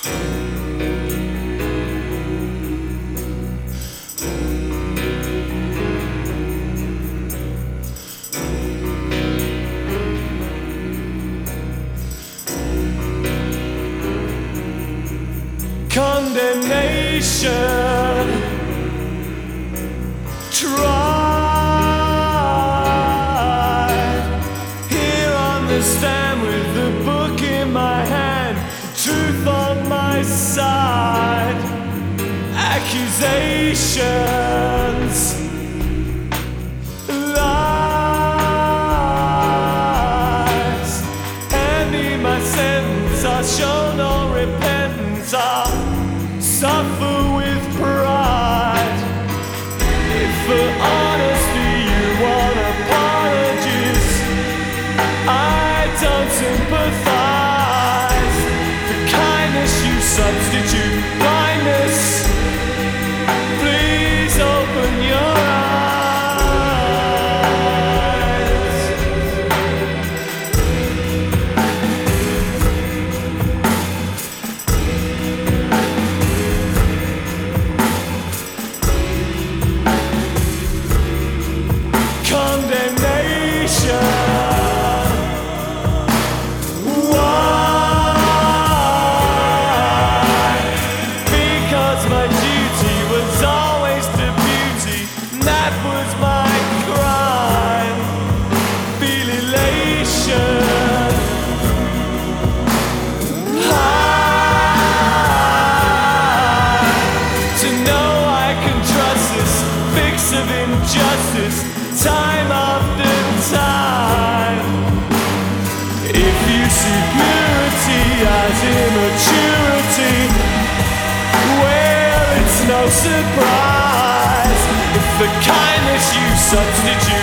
Condemnation, tried here on the stand with the book in my hand, truth on my side, accusations, lies, hand me my sentence, I show no repentance, I suffer with pride. If for honesty you want apologies, I don't sympathize. For kindness you substitute blindness. Please open your eyes. Condemnation. Why? Because my duty was always to beauty, and that was my crime. Feel elation. To know I can trust this fix of injustice, time after time. If you see purity as immaturity, well, it's no surprise if the kindness you substitute